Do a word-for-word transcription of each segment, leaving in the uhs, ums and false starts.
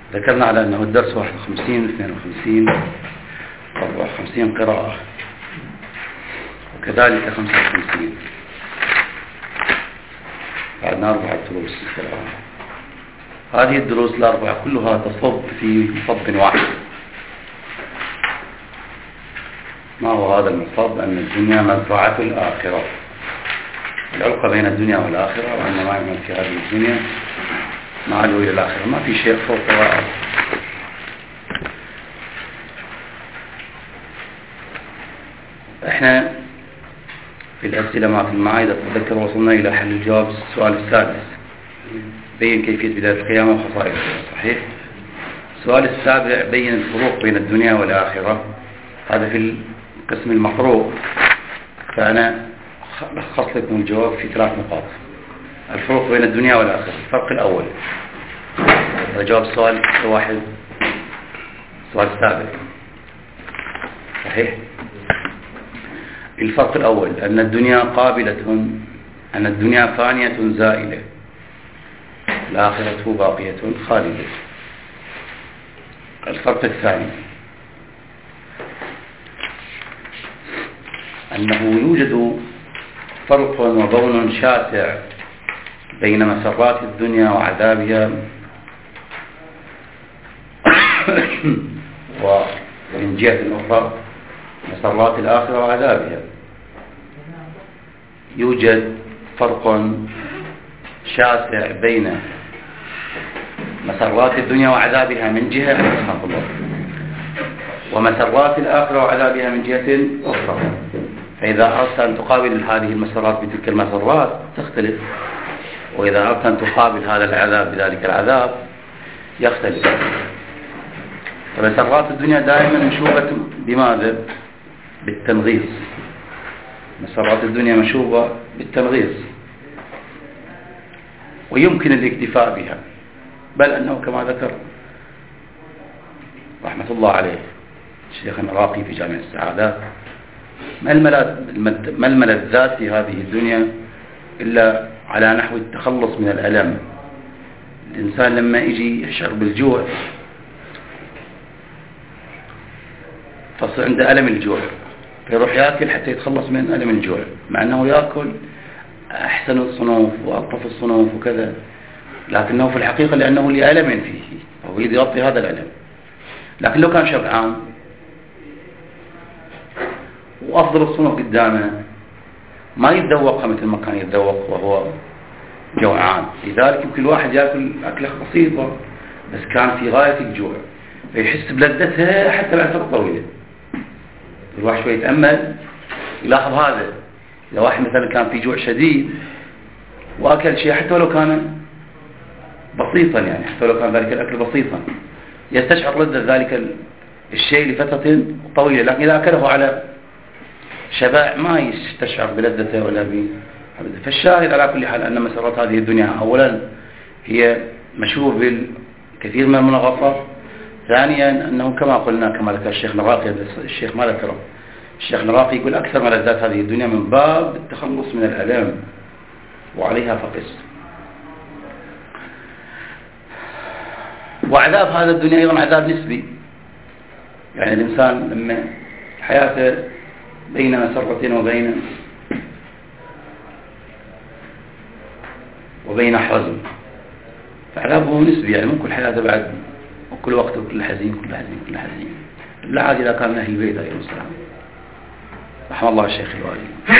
ذكرنا على أنه الدرس واحد وخمسين اثنين وخمسين أربعة وخمسين قراءة، وكذلك خمسة وخمسين بعدنا أربعة دروس قراءة. هذه الدروس الأربعة كلها تصب في مصب واحد. ما هو هذا المصب؟ أن الدنيا مزرعة الآخرة، العلاقة بين الدنيا والآخرة، وأن ما يعمل في هذه الدنيا مع له إلى الآخرة، ما في شيء فوق وراء. احنا في الأسئلة مع المعايدة تذكر وصلنا إلى حل الجواب السؤال السادس، بين كيفية بداية القيامة وخصائصها، صحيح؟ السؤال السابع بين الفروق بين الدنيا والآخرة، هذا في القسم المقروء، فأنا لخص لكم الجواب في ثلاث نقاط. الفروق بين الدنيا والآخرة، الفرق الأول، هذا جواب السؤال واحد، السؤال السابع، صحيح؟ الفرق الأول أن الدنيا قابلة، أن الدنيا فانية زائلة، الآخرة باقية خالدة. الفرق الثاني أنه يوجد فرق وبون شاسع بين مسرات الدنيا وعذابها، ومن جهة أخرى مسرات الآخرة وعذابها. يوجد فرق شاسع بين مسرات الدنيا وعذابها من جهة رحمه الله، ومسرات الآخرة وعذابها من جهة أخرى. فإذا أردت أن تقابل هذه المسرات بتلك المسرات تختلف، وإذا أردت أن تقابل هذا العذاب بذلك العذاب يختلف. فمسرات الدنيا دائما مشوبة بماذا؟ بالتنغيص. مسرات الدنيا مشوبة بالتنغيص، ويمكن الاكتفاء بها، بل أنه كما ذكر رحمة الله عليه الشيخ العراقي في جامع السعادات، ما الملذات في هذه الدنيا إلا على نحو التخلص من الألم. الإنسان لما يجي يشعر بالجوع فصل عنده ألم الجوع، فيروح يأكل حتى يتخلص من ألم الجوع، مع أنه يأكل أحسن الصنوف وألطف الصنوف وكذا، لكنه في الحقيقة لأنه لألم فيه أو يريد يغطي هذا الألم. لكن لو كان شبعان وأفضل الصنوف قدامه ما يتذوقها مثل ما كان يتذوق وهو جوعان. لذلك يمكن الواحد يأكل أكلة بسيطة بس كان في غاية الجوع، فيحس بلذتها حتى بعد فترة طويلة. الواحد شوي يتأمل يلاحظ هذا. إذا واحد مثلا كان في جوع شديد وأكل شيء حتى ولو كان بسيطا، يعني حتى ولو كان ذلك الأكل بسيطا، يستشعر لذة ذلك الشيء لفترة طويلة، لكن إذا أكله على شبع ما يستشعر بلذته ولا بحبذته. فالشاهد على كل حال أن مسرات هذه الدنيا أولا هي مشهور بالكثير من المنغصات، ثانيا أنه كما قلنا كما ذكر الشيخ نراقي، الشيخ ما ذكره، الشيخ نراقي يقول أكثر ملذات هذه الدنيا من باب التخلص من الألم وعليها فقس. وعذاب هذا الدنيا أيضا عذاب نسبي، يعني الإنسان لما حياته بين مسرة وبين وبين حزن فعذابه نسبي، يعني مو كل حياته بعد وكل وقت وكل حزين كل حزين كل حزين. بالعادة إذا كان من أهل البيت عليه السلام رحمه الله الشيخ الوالي.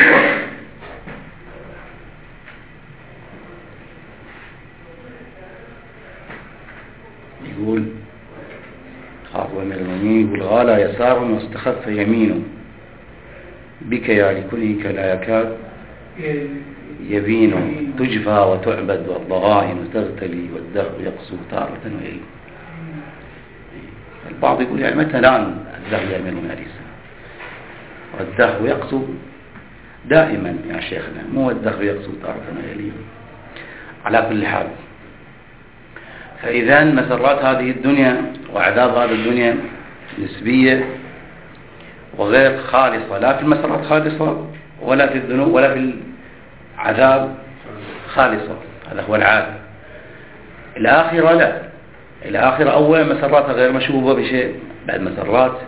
يقول خاطب أمير المؤمنين، يقول غالى يسار واستخف يمينه بك يا لكلك لا يكاد يبين، تجفى وتعبد والضغائن تغتلي والدهر يقسو تارة ويعيد. البعض يقول يعني متى لان الدهر يعمل من الإنسان؟ والدهر يقسو دائما يا شيخنا، مو الدهر يقسو تارة ويعيد. على كل حال، فإذا مسرات هذه الدنيا وعذاب هذه الدنيا نسبية وغير خالصة، لا في المسرات خالصة ولا في الذنوب ولا في العذاب خالصة، هذا هو العادة. الآخرة لا، الآخرة أولا مسراتها غير مشوبة بشيء، بعد مسرات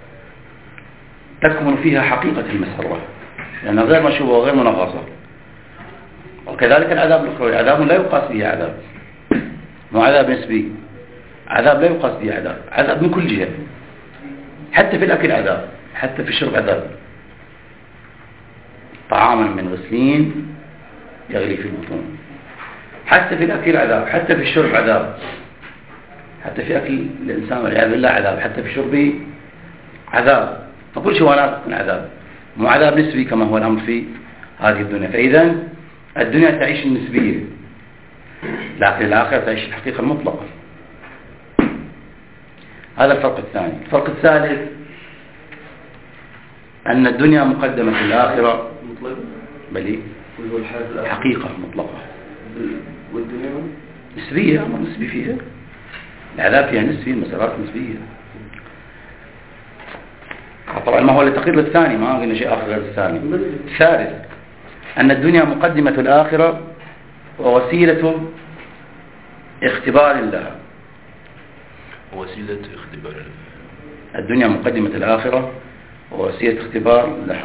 تكمن فيها حقيقة المسرة لأنها غير مشوبة وغير منغصة. وكذلك العذاب الأخروي عذاب لا يقاس به عذاب، مو عذاب نسبي، عذاب لا يقاس به عذاب، عذاب من كل جهة، حتى في الأكل عذاب، حتى في الشرب عذاب. طعاما من غسلين يغلي في البطون، حتى في الأكل عذاب، حتى في الشرب عذاب، حتى في أكل الإنسان والعياذ بالله عذاب، حتى في شربه عذاب. فكل شيء ولا تكون عذاب، مو عذاب نسبي كما هو الأمر في هذه الدنيا. فإذا الدنيا تعيش النسبية، لكن الآخرة تعيش الحقيقة المطلقة. هذا الفرق الثاني. الفرق الثالث أن الدنيا مقدمة الآخرة بل حقيقة مطلقة، والدنيا نسبية، أمر نسبي فيها، العذاب فيها نسبي، المسارات نسبية. طبعا ما هو التقرير الثاني، ما قلنا شيء آخر غير الثاني. الثالث أن الدنيا مقدمة الآخرة ووسيلة اختبار لها. وسيلة اختبار لها. الدنيا مقدمة الآخرة ووسيلة اختبار لها.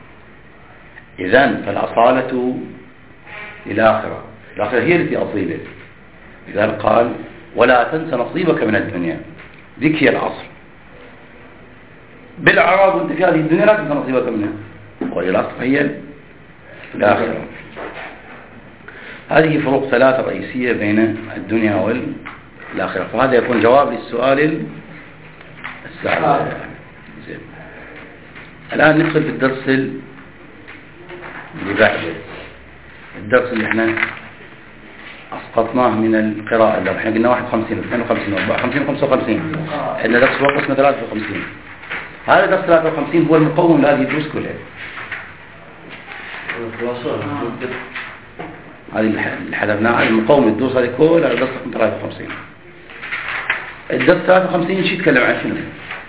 إذن فالأصالة للآخرة، الآخرة هي التي أصيلت. لذلك قال ولا تنس نصيبك من الدنيا، ذيك هي العصر. بالأعراض وانت في هذه الدنيا لا تنس نصيبك منها، والأصل هي الآخرة. هذه فروق ثلاثة رئيسية بين الدنيا والآخرة. فهذا يكون جواب للسؤال السابق. الآن ندخل في الدرس اللي بعده، الدرس اللي احنا أسقطناه من القراءة. لو احنا قلنا واحد وخمسين اثنين وخمسين أربعة وخمسين خمسة وخمسين، عندنا درس وقت اسمه ثلاثة وخمسين. هذا درس ثلاثة وخمسين هو المقوم لهذه الدروس كلها. هذه اللي حذفناها المقوم الدروس هذه كلها درس ثلاثة وخمسين. الدرس ثلاثة وخمسين شيء يتكلم عن شنو؟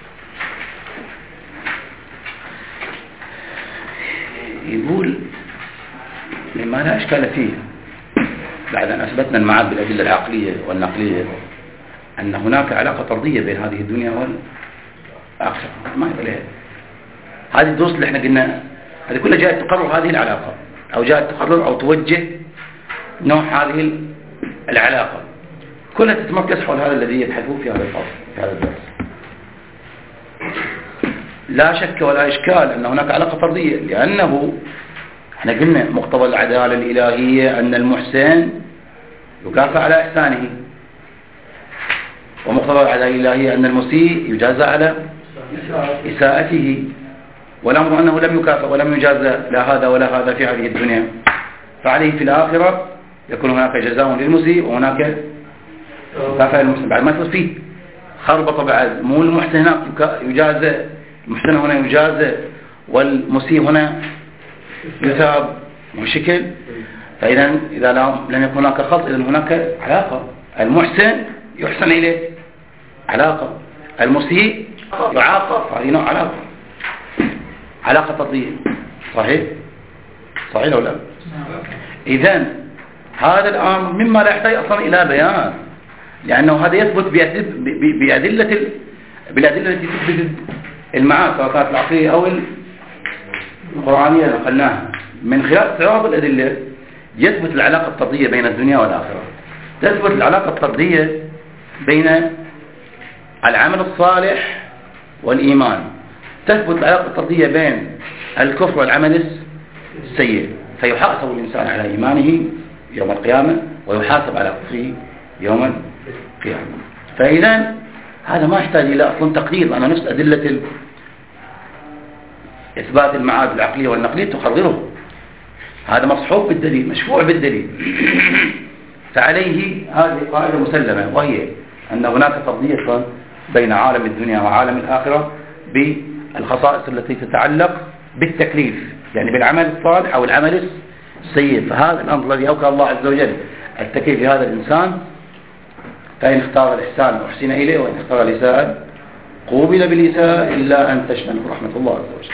يقول مما لا إشكال فيه بعد أن أثبتنا المعاد بالأدلة العقلية والنقلية أن هناك علاقة طردية بين هذه الدنيا والآخرة. ما يبالي هذه الدروس اللي احنا قلنا هذه كلها جاءت تقرر هذه العلاقة، أو جاءت تقرر أو توجه نوع هذه العلاقة، كلها تتمركز حول هذا الذي يبحثوه في هذا الفصل في هذا الدرس. لا شك ولا إشكال أن هناك علاقة طردية، لأنه احنا قلنا مقتضى العدالة الإلهية أن المحسن يكافئ على إحسانه، ومقتضى العدالة الإلهية أن المسيء يجازى على إساءته، والأمر أنه لم يكافئ ولم يجازى لا هذا ولا هذا في هذه الدنيا، فعليه في الآخرة يكون هناك جزاء للمسيء وهناك مكافأة للمحسن. بعد ما تصير فيه خربطة، بعد مو المحسن هناك يجازى، المحسن هنا يجازى والمسيء هنا يثاب بشكل. فإذا إذا لم يكن هناك خلط إذا هناك علاقة، المحسن يحسن إليه علاقة، المسيء يعاقب، هذه نوع علاقة، علاقة طردية. صحيح؟ صحيح ولا لا؟ إذن هذا الأمر مما لا يحتاج أصلا إلى بيان، لأنه هذا يثبت بأدلة بالأدلة التي تثبت المعاد سواء كانت العقلية أو القرآنية اللي نقلناها. من خلال استعراض الأدلة يثبت العلاقة الطردية بين الدنيا والآخرة، تثبت العلاقة الطردية بين العمل الصالح والإيمان، تثبت العلاقة الطردية بين الكفر والعمل السيء، فيحاسب الإنسان على إيمانه يوم القيامة ويحاسب على كفره يوم القيامة. فإذا هذا ما يحتاج إلى أصلا تقدير، أنا نفس أدلة إثبات المعاد العقلية والنقلية تقرره، هذا مصحوب بالدليل مشفوع بالدليل. فعليه هذه قاعدة مسلمة، وهي أن هناك تفضيل بين عالم الدنيا وعالم الآخرة بالخصائص التي تتعلق بالتكليف، يعني بالعمل الصالح أو العمل السيء. فهذا الأمر الذي أوكل الله عز وجل التكليف لهذا الإنسان، فإن اختار الإحسان أحسن إليه، وإن اختار الإساءة قوبل بالإساءة، إلا أن تشمله رحمة الله عز وجل،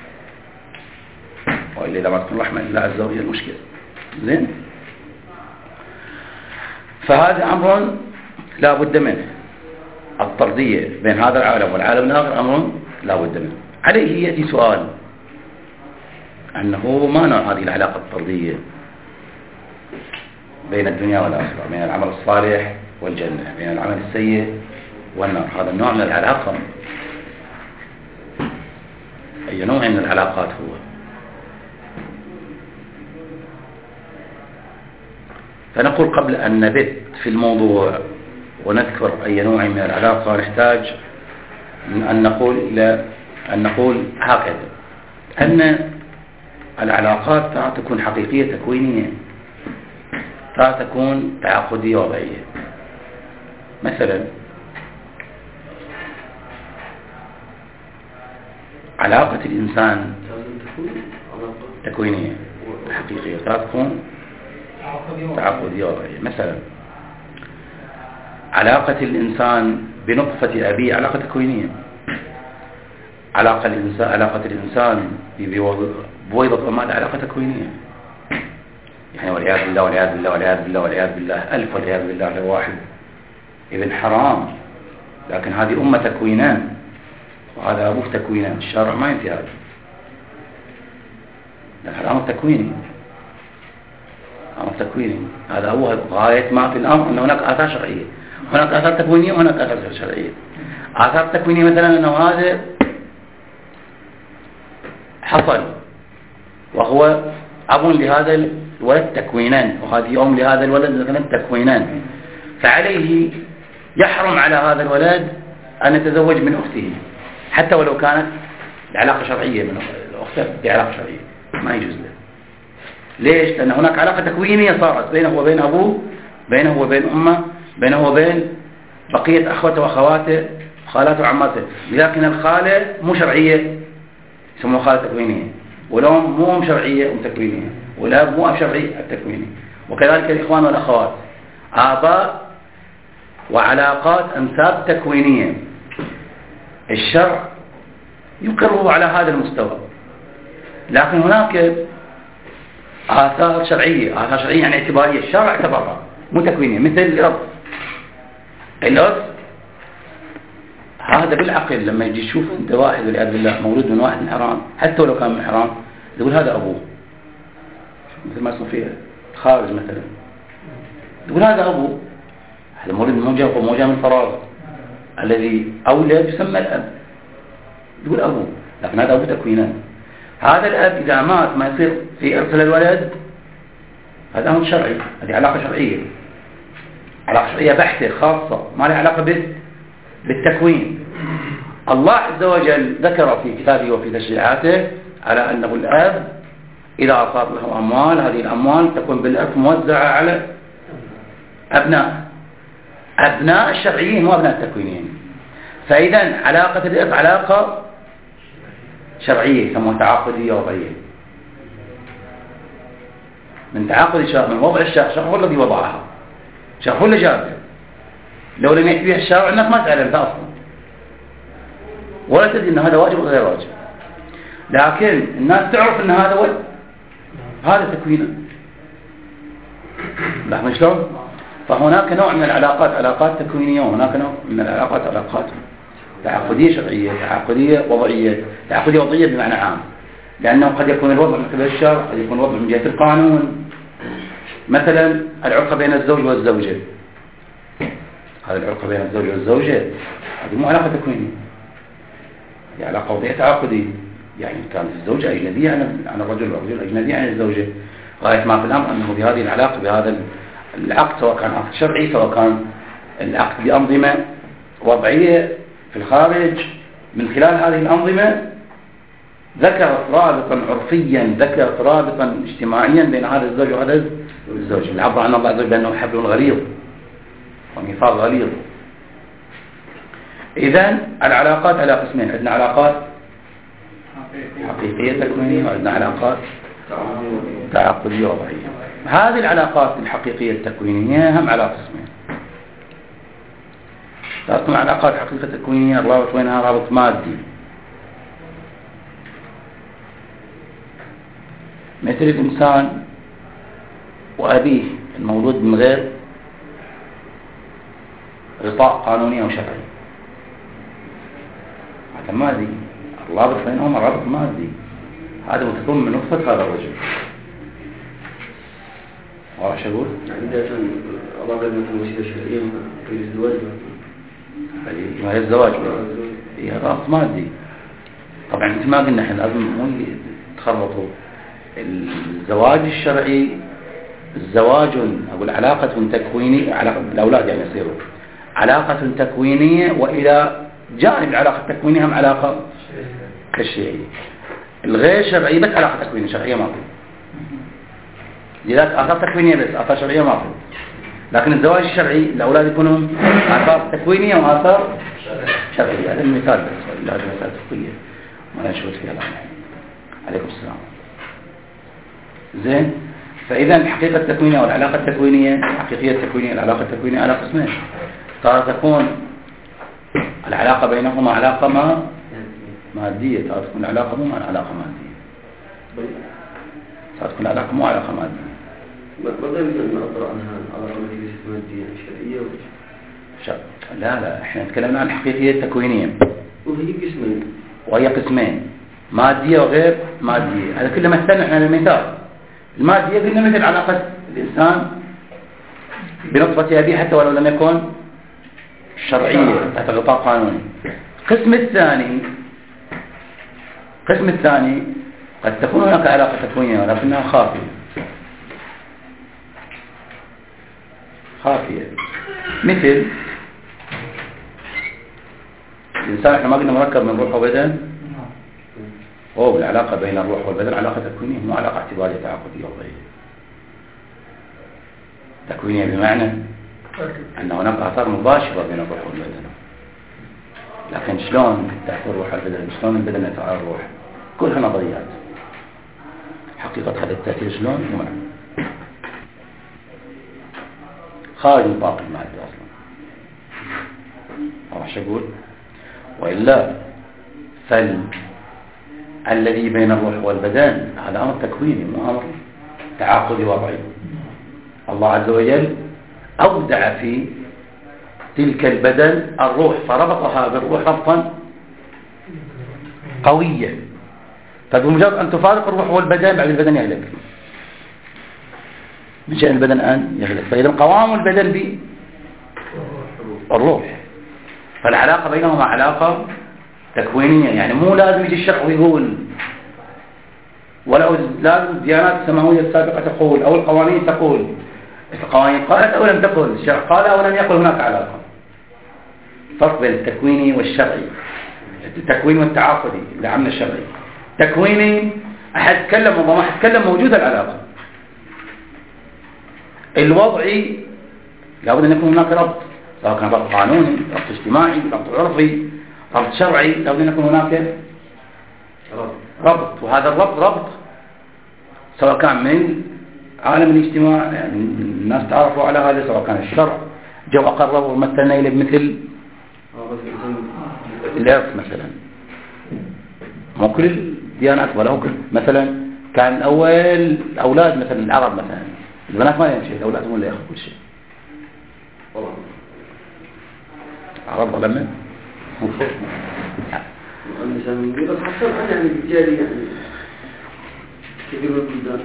وإلا إذا ما تكون رحمة الله عز وجل المشكلة. زين؟ فهذا أمر لا بد منه. الطردية بين هذا العالم والعالم الآخر أمر لا بد منه. عليه يأتي سؤال أنه ما نوع هذه العلاقة الطردية بين الدنيا والآخرة، بين العمل الصالح والجنة، بين العمل السيء والنار؟ هذا النوع من العلاقة أي نوع من العلاقات هو؟ فنقول قبل أن نبت في الموضوع ونذكر أي نوع من العلاقة نحتاج أن نقول إلى أن نقول هكذا، أن العلاقات ترى تكون حقيقية تكوينية، ترى تكون تعاقدية وضعية. مثلا علاقة الإنسان تكوينية حقيقية، ترى تكون تعاقدية وضعية. مثلا علاقة الإنسان بنطفة أبيه علاقة تكوينية، علاقة الإنسان علاقة الإنسان ببويضة أمه علاقة تكوينية. يعني والعياذ بالله والعياذ بالله والعياذ بالله والعياذ بالله ألف والعياذ بالله لواحد ابن حرام، لكن هذه أمة تكوينان وهذا أبوه تكوينان. الشارع ما ينتهي هذا، هذا أمر تكويني، أمر تكويني. هذا هو غاية ما في الأمر، أن هناك آثار شرعية، هناك آثار تكوينية وهناك آثار شرعية. آثار تكوينية مثلا أنه هذا حصل وهو أب لهذا الولد تكوينان، وهذه أم لهذا الولد مثلا تكوينان، فعليه يحرم على هذا الولد أن يتزوج من أخته حتى ولو كانت بعلاقة شرعية، من أخته بعلاقة شرعية ما يجوز له. ليش؟ لأن هناك علاقة تكوينية صارت بينه وبين أبوه، بينه وبين أمه، بينه وبين بقية أخوته وأخواته خالاته وعماته. لكن الخالة مو شرعية يسموها خالة تكوينية، والأم مو أم شرعية أم تكوينية، والأب مو أب شرعي التكويني. وكذلك الإخوان والأخوات آباء وعلاقات أنساب تكوينية. الشرع يقره على هذا المستوى، لكن هناك آثار شرعية، آثار شرعية يعني اعتبارية، الشرع اعتبرها مو تكوينية. مثل الإرث، الإرث هذا بالعقل لما يجي يشوف أنت واحد والعياذ بالله مولود من واحد من حرام، حتى ولو كان من حرام، يقول هذا أبوه، مثل ما اسمه فيها خارج مثلا، يقول هذا أبوه، هذا مولود من موجه وموجه من فراغ، الذي أولد يسمى الأب، يقول أبوه، لكن هذا أبوه تكوينان. هذا الأب إذا مات ما يصير في إرث للولد، هذا أمر شرعي، هذه علاقة شرعية، علاقة شرعية بحتة خاصة ما لها علاقة بالتكوين. الله عز وجل ذكر في كتابه وفي تشريعاته على أنه الأب إذا أصاب له أموال، هذه الأموال تكون بالإرث موزعة على أبناء أبناء الشرعيين مو أبناء التكوينيين. فإذا علاقة الإرث علاقة شرعية يسموها تعاقدية وضعية. من تعاقد الشرع، من وضع الشرع، الشرع هو الذي وضعها، الشرع هو اللي جابها. لو لم يأتي بها الشرع الناس ما تعلم أصلا ولا تدري أن هذا واجب وغير واجب، لكن الناس تعرف أن هذا واجب، هذا تكوينه. لاحظوا شلون؟ فهناك نوع من العلاقات علاقات تكوينية، وهناك نوع من العلاقات علاقات تعاقدية شرعية، تعاقدية وضعية. تعاقدية وضعية بمعنى عام، لأنه قد يكون الوضع من قبل الشرع، قد يكون الوضع من جهة القانون. مثلا العلاقة بين الزوج والزوجة، هذه العلاقة بين الزوج والزوجة هذه مو علاقة تكوينية، هي علاقة وضعية تعاقدية. يعني كانت الزوجة أجنبية عن الرجل والرجل أجنبي عن الزوجة. غاية ما في الأمر أنه بهذه العلاقة بهذا العقد، سواء كان عقد شرعي سواء كان العقد بأنظمة وضعية في الخارج، من خلال هذه الأنظمة ذكرت رابطا عرفيا، ذكرت رابطا اجتماعيا بين هذا الزوج وهذا الزوج. العبر عن الله عز وجل بأنه حبل غليظ وميثاق غليظ. إذن العلاقات على قسمين، عندنا علاقات حقيقية تكوينية وعندنا علاقات تعاقدية وضعية. هذه العلاقات الحقيقية التكوينية هم على قسمين. تكون علاقات حقيقية تكوينية الرابط بينها رابط مادي، مثل الإنسان وأبيه المولود من غير غطاء قانوني أو شرعي. هذا مادي، الرابط بينهما رابط مادي، هذا متكون من نطفة هذا الرجل. واضح شو أقول؟ يعني إذا كان الرابط مثلا وسيلة شرعية في الزواج ما هي الزواج هي رابط مادي. طبعا مثل ما قلنا احنا لازم مو تخربطوا الزواج الشرعي. الزواج أقول علاقة تكوينية، علاقة الأولاد يعني يصيروا علاقة تكوينية، وإلى جانب العلاقة التكوينية هم علاقة كالشيعية. الغير شرعي بس علاقة تكوينية، شرعية ما في. لذلك آثار تكوينية بس، آثار شرعية ما في. لكن الزواج الشرعي الأولاد يكونوا آثار تكوينية وآثار شرعية. هذا المثال بس، هذا مثال فقهية ما نشوف فيها الآن. عليكم السلام. زين. فإذا الحقيقة التكوينية والعلاقة التكوينية، الحقيقية التكوينية والعلاقة التكوينية على قسمين. ترى تكون العلاقة بينهما علاقة ما مادية، ترى تكون العلاقة مو علاقة مادية، ترى تكون العلاقة مو علاقة مادية. ما يمكن أن نعبر عنها علاقة مادية شرعية شر. لا لا احنا تكلمنا عن الحقيقية التكوينية وهي قسمين، وهي قسمين مادية وغير مادية. هذا كله مثلنا احنا المثال. المادية قلنا مثل علاقة الإنسان بنطفة أبيه حتى ولو لم يكن شرعية تحت غطاء قانوني. القسم الثاني القسم الثاني قد تكون هناك علاقة تكوينية ولكنها خافية خافية مثل الإنسان احنا ما قلنا مركب من روح وبدن. هو بالعلاقة بين الروح والبدن علاقة تكوينية، مو علاقة اعتبارية تعاقدية وغيرها. تكوينية بمعنى أن هناك آثار مباشرة بين الروح والبدن. لكن شلون تأثير الروح على البدن، شلون البدن يأثر على الروح، كلها نظريات. حقيقة هذا التأثير شلون مو معلوم، خارج نطاق المادة أصلا. راح شو أقول؟ وإلا فال الذي بين الروح والبدن هذا أمر تكويني مو أمر تعاقدي وضعي. الله عز وجل أودع في تلك البدن الروح فربطها بالروح ربطا قويا، فبمجرد أن تفارق الروح والبدن بعد البدن يهلك، من شأن البدن أن يهلك. فإذا قوام البدن بالروح، فالعلاقة بينهما علاقة تكوينية. يعني مو لازم يجي الشرع ويقول، ولا لازم الديانات السماوية السابقة تقول أو القوانين تقول. القوانين قالت أو لم تقل، الشرع قال أو لم يقل، هناك علاقة. فرق بين التكويني والشرعي. التكويني والتعاقدي اللي عمل الشرعي. تكويني أحد تكلم وما أحد تكلم موجودة العلاقة. الوضعي لابد أن يكون هناك ربط، سواء كان ربط قانوني، ربط اجتماعي، ربط عرفي، ربط شرعي، لابد أن يكون هناك ربط. وهذا الربط ربط سواء كان من عالم الاجتماع، يعني الناس تعرفوا على هذا، سواء كان الشرع جو أقرب ومثلنا إليه بمثل الإرث مثلا. مو كل الديانات ولا هو كل، مثلا كان أول أولاد مثلا العرب مثلا البنات ما لهم شيء، الأولاد هم اللي يأخذوا كل شيء. العرب ظلمنا النساء من قبل حصل يعني بالتالي يعني كثير من البلدان.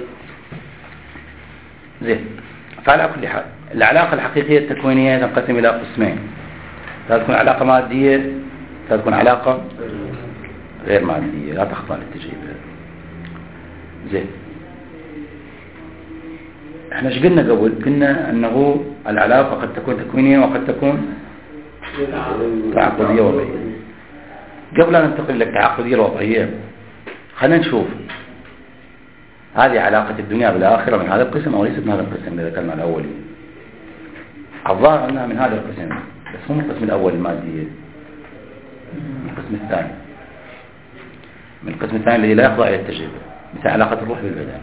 زين. فعلى كل حال العلاقة الحقيقية التكوينية تنقسم إلى قسمين. تكون علاقة مادية، تكون علاقة غير مادية لا تخضع للتجريب. زين. احنا ايش قلنا قبل؟ قلنا انه العلاقة قد تكون تكوينية وقد تكون تعاقدية وضعية. قبل أن ننتقل للتعاقدية الوضعية خلينا نشوف هذه علاقة الدنيا بالآخرة من هذا القسم أو ليست من هذا القسم اللي ذكرنا الأولي. الظاهر أنها من هذا القسم، بس مو من القسم الأول المادية، من القسم الثاني، من القسم الثاني الذي لا يخضع إلى التجربة، مثل علاقة الروح بالبدن.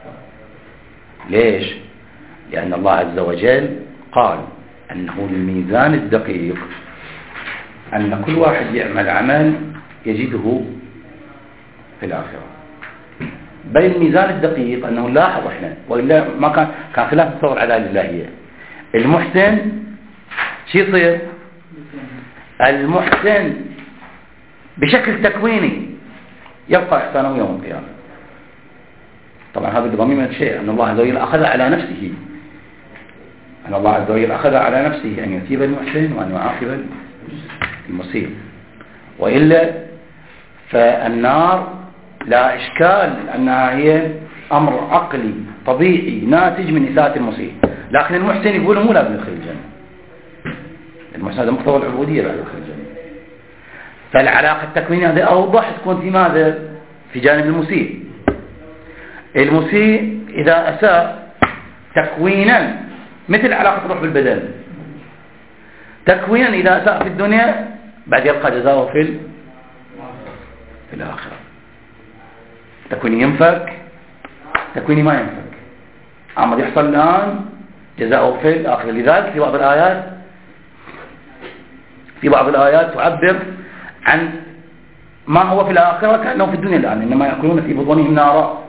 ليش؟ لأن الله عز وجل قال أنه الميزان الدقيق أن كل واحد يعمل عمل يجده في الآخرة. بل الميزان الدقيق أنه لاحظ إحنا وإلا ما كان كان خلاف تصور العدالة الإلهية. المحسن شو يصير؟ المحسن بشكل تكويني يبقى إحسانه يوم القيامة. طبعا هذا بضميمة شيء أن الله عز وجل أخذ على نفسه أن الله عز وجل أخذ على نفسه أن يثيب المحسن وأن يعاقب المسيء، وإلا فالنار لا إشكال أنها هي أمر عقلي طبيعي ناتج من إساءة المسيء، لكن المحسن يقول مو لازم يدخل الجنة. المحسن هذا مقتضى العبودية بعد يدخل الجنة. فالعلاقة التكوينية هذه أوضح تكون في ماذا؟ في جانب المسيء. المسيء إذا أساء تكوينا مثل علاقة الروح بالبدن، تكوينا إذا أساء في الدنيا بعد يلقى جزاؤه في في الآخرة. تكويني ينفك، تكويني ما ينفك، أما يحصل الآن جزاؤه في الآخرة. لذلك في بعض الآيات في بعض الآيات تعبر عن ما هو في الآخرة كأنه في الدنيا الآن، إنما يأكلون في بطونهم نارا.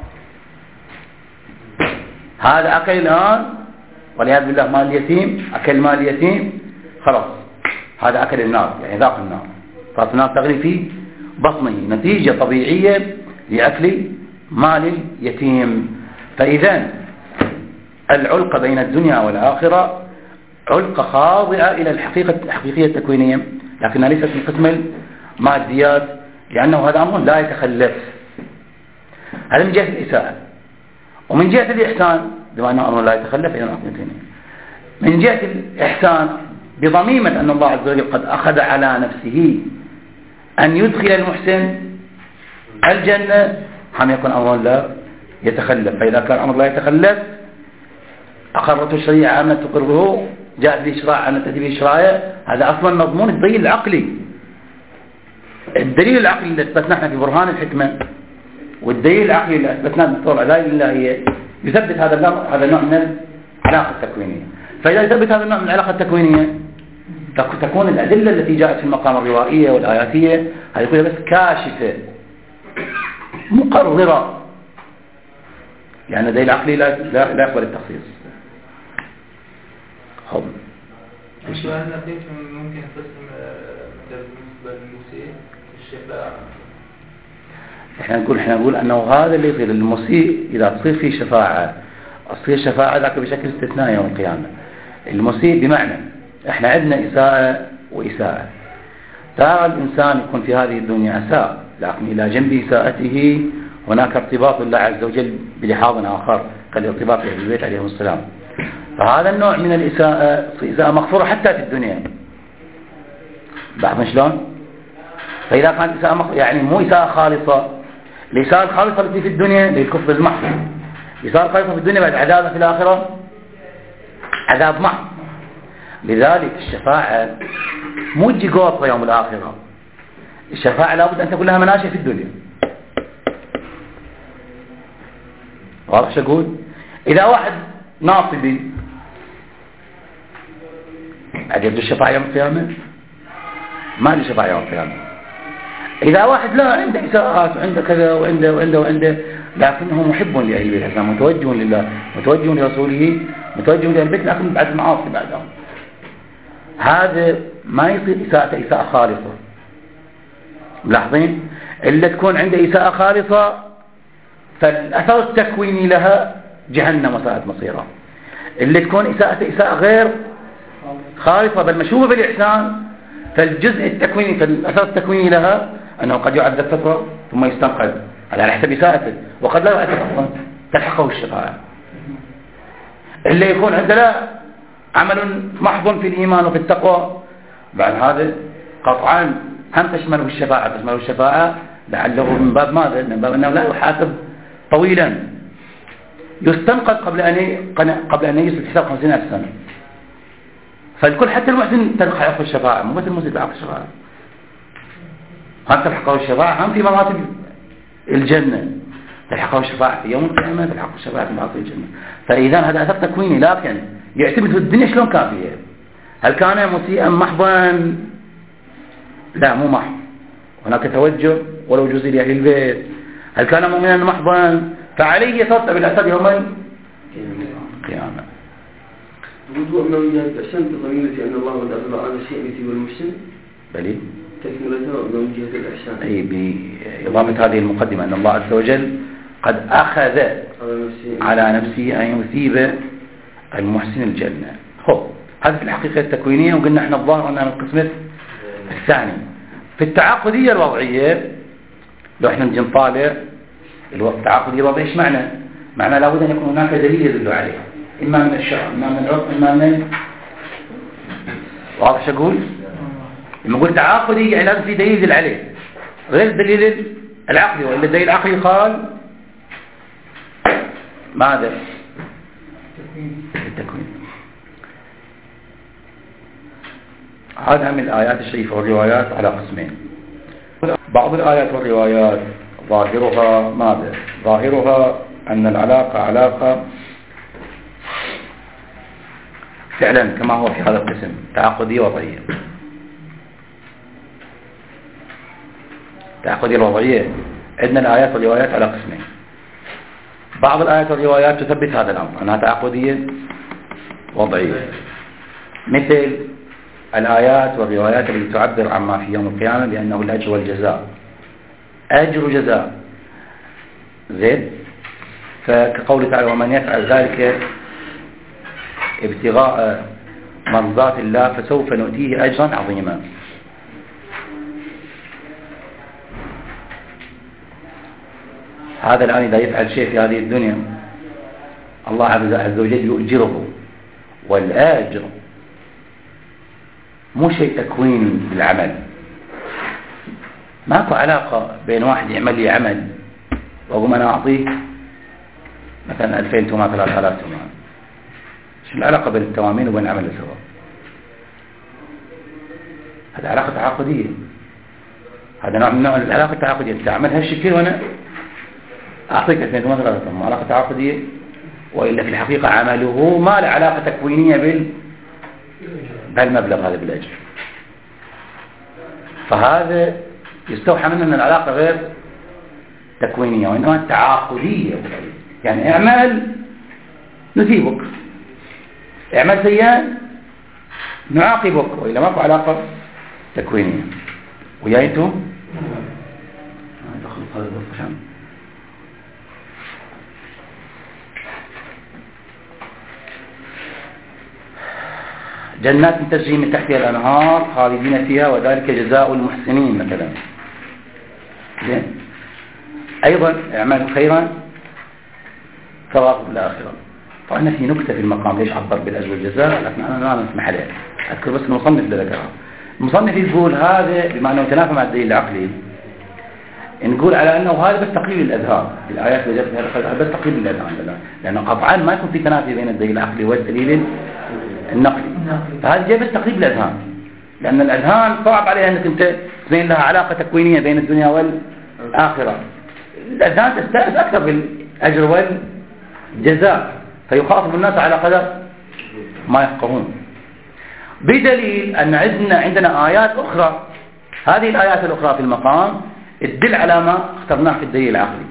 هذا أكل الآن والعياذ بالله مال اليتيم، أكل مال اليتيم خلاص هذا أكل النار، يعني ذاق النار، فالنار النار تغلي في بطنه نتيجة طبيعية لأكل مال اليتيم. فإذا العلقة بين الدنيا والآخرة علقة خاضعة إلى الحقيقة الحقيقية التكوينية، لكنها ليست من قسم الماديات، لأنه هذا أمر لا يتخلف. هذا من جهة الإساءة. ومن جهة الإحسان بما أنه أمر لا يتخلف إلى العقيدتين، من جهة الإحسان بضميمة أن الله عز وجل قد أخذ على نفسه أن يدخل المحسن الجنة، هم يكون أمر لا يتخلف. فإذا كان أمر لا يتخلف أقرته الشريعة أن تقره، جاءت بالإشراع أن تأتي بالإشراع، هذا أصلا مضمون الدليل العقلي. الدليل العقلي اللي أثبتناه احنا في برهان الحكمة، والدليل العقلي اللي أثبتناه بالطور العلاج اللهية يثبت هذا النوع هذا النوع من العلاقة التكوينية. فإذا يثبت هذا النوع من العلاقة التكوينية تكون الأدلة التي جاءت في المقام الروائية والآياتية هذه كلها بس كاشفة مقررة، يعني الدليل العقلي لا لا يقبل التخصيص. هم السؤال كيف ممكن تقسم بالنسبة للمسيء الشفاعة؟ احنا نقول احنا نقول انه هذا اللي يصير المسيء اذا تصير فيه شفاعة، تصير شفاعة ذاك بشكل استثنائي يوم القيامة. المسيء بمعنى احنا عندنا إساءة وإساءة. ترى الإنسان يكون في هذه الدنيا أساء، لكن إلى جنب إساءته هناك ارتباط الله عز وجل بلحاظ آخر كالارتباط بأهل البيت عليهم السلام. فهذا النوع من الإساءة إساءة مغفورة حتى في الدنيا. بعض شلون؟ فإذا كانت إساءة مغفورة يعني مو إساءة خالصة، الإساءة الخالصة التي في الدنيا للكفر المحض، الإساءة الخالصة في الدنيا بعد عذابها في الآخرة عذاب محض. لذلك الشفاعة مو تجي قوطة يوم الآخرة، الشفاعة لابد أن تكون لها مناشئ في الدنيا. واضح شو أقول؟ إذا واحد ناصبي أجد الشفاعة يوم القيامة؟ ما له شفاعة يوم القيامة. إذا واحد لا عنده إساءات وعنده كذا وعنده وعنده وعنده لكنه محب لأهل البيت الإسلام، متوجه لله، متوجه لرسوله، متوجه لأهل البيت، لكن بعد المعاصي بعدهم، هذا ما يصير إساءة إساءة خالصة. ملاحظين؟ اللي تكون عنده إساءة خالصة فالأثر التكويني لها جهنم وساءت مصيرها. اللي تكون إساءة إساءة غير خالصة بل مشوبة بالإحسان فالجزء التكويني فالأثر التكويني لها أنه قد يعذب فترة ثم يستنقذ على حسب إساءته، وقد لا يعذب أصلا تلحقه الشفاعة. اللي يكون عنده لا عمل محض في الإيمان وفي التقوى بعد هذا قطعا هم تشمله الشفاعة تشمله الشفاعة لعله من باب ماذا؟ من باب أنه لا يحاسب طويلا، يستنقذ قبل أن قبل أن يجلس الحساب خمسين ألف سنة. فالكل حتى المحسن تلحقه الشفاعة، مو مثل المسيء تلحقه الشفاعة، هم تلحقه الشفاعة هم في مراتب الجنة، تلحقه الشفاعة في يوم القيامة، تلحقه الشفاعة في مراتب الجنة. فإذا هذا أثر تكويني، لكن يعتمد في الدنيا شلون كان فيها. هل كان مسيئا محضا؟ لا مو محض، هناك توجه ولو جزء لأهل البيت. هل كان مؤمنا محضا؟ فعليه يترتب الأثر يوم القيامة. وجود أنه من جهة الإحسان تضمينة أن الله قد أخذ على الشيء يثيب المحسن بلي تكملتها أنه من جهة الإحسان أي بإضافة هذه المقدمة أن الله عز وجل قد أخذ على نفسه أن يثيب المحسن الجنة. هو هذه في الحقيقة التكوينية، وقلنا احنا الظاهر أنها من القسم الثاني. في التعاقدية الوضعية لو احنا نجي نطالع التعاقدية الوضعية ايش معنى؟ معنى لابد أن يكون هناك دليل يدل عليه، إما من الشرع إما من العرف إما من واضح شو أقول؟ لما أقول تعاقدي يعني لازم في دليل يدل عليه غير الدليل العقلي، وإلا الدليل العقلي قال ماذا؟ التكوين. هذا من الآيات الشريفة والروايات على قسمين. بعض الآيات والروايات ظاهرها ماذا؟ ظاهرها أن العلاقة علاقة فعلا كما هو في هذا القسم تعاقدية وضعية. تعاقدية وضعية عندنا الآيات والروايات على قسمين. بعض الآيات والروايات تثبت هذا الأمر أنها تعاقدية وضعية، مثل الآيات والروايات التي تعبر عما في يوم القيامة بأنه الأجر والجزاء، أجر وجزاء زين. فكقول تعالى ومن يفعل ذلك ابتغاء مرضات الله فسوف نؤتيه أجرا عظيما. هذا الآن إذا يفعل شيء في هذه الدنيا الله عز وجل يؤجره، والآجر مو شيء تكويني بالعمل. ماكو علاقة بين واحد يعمل لي عمل وأقوم أنا أعطيه مثلا ألفين تومان ثلاثة آلاف تومان. شو العلاقة بين التوامين وبين العمل سوا؟ هذا علاقة تعاقدية، هذا نوع من نوع العلاقة التعاقدية. تعمل هالشكل وأنا أعطيك ألفين تومان ثلاثة تومان، علاقة تعاقدية. وإلا في الحقيقة عمله ما له علاقة تكوينية بال بالمبلغ هذا بالأجر. فهذا يستوحى منه أن العلاقة غير تكوينية وإنما تعاقدية. يعني اعمل نثيبك، اعمل سيئا نعاقبك، وإلا ما في علاقة تكوينية. ويايتو جنات تجري من تحتها الأنهار خالدين فيها وذلك جزاء المحسنين مثلا. زين. أيضا اعمال خيرا ثواب الآخرة. طبعا في نكتة في المقام ليش عبر بالأجر والجزاء، لكن أنا ما نسمح عليه، أذكر بس المصنف لذكرها. المصنف يقول هذا بما أنه تنافى مع الدليل العقلي، نقول على أنه هذا بس تقليل الأذهان. الآيات اللي جت بس تقليل الأذهان، لأنه قطعا ما يكون في تنافي بين الدليل العقلي والدليل النقلي. فهذا جاي بس تقليل الأذهان، لأن الأذهان صعب عليها أنك أنت تبين لها علاقة تكوينية بين الدنيا والآخرة. الأذهان تستأنس أكثر بالأجر والجزاء، فيخاطب الناس على قدر ما يفقهون. بدليل أن عندنا عندنا آيات أخرى، هذه الآيات الأخرى في المقام تدل على ما اخترناه في الدليل العقلي.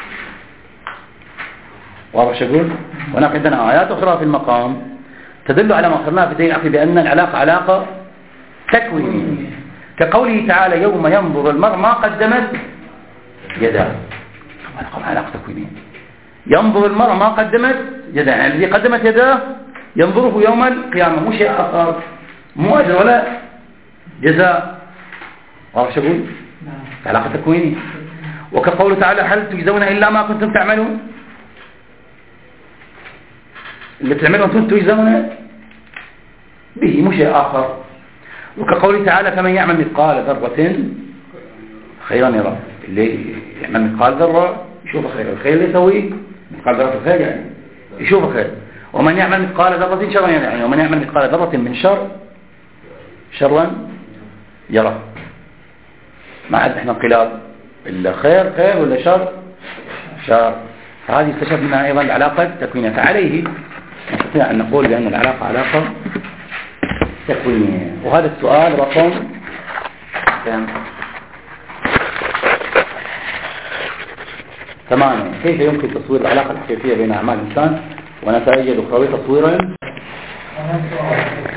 واضح شو أقول؟ هناك عندنا آيات أخرى في المقام تدل على ما اخترناه في الدليل العقلي بأن العلاقة علاقة تكوينية، كقوله تعالى يوم ينظر المرء ما قدمت يداه. علاقة تكوينية. ينظر المرء ما قدمت يداه، يعني الذي قدمت يداه ينظره يوم القيامة، مو شيء آخر، مو أجر ولا جزاء. واضح شو أقول؟ علاقة تكوينية. وكقوله تعالى هل تجزون إلا ما كنتم تعملون، اللي تعملوا أنتم تجزون به، مو شيء آخر. وكقوله تعالى فمن يعمل مثقال ذرة خيرا يرى، اللي يعمل مثقال ذرة يشوف خير، الخير اللي يسويه مثقال ذرة الخير يعني يشوف خير. ومن يعمل مثقال ذرة شرا يعني، ومن يعمل مثقال ذرة من شر شرا يرى. ما عاد احنا انقلاب الا خير خير ولا شر شر. فهذه استشهد منها ايضا العلاقه التكوينيه. فعليه نستطيع ان نقول بان العلاقه علاقه تكوينيه. وهذا السؤال رقم ثمانية: كيف يمكن تصوير العلاقه الحقيقيه بين اعمال الانسان ونتائج الاخرويه تصويرا نفسه أو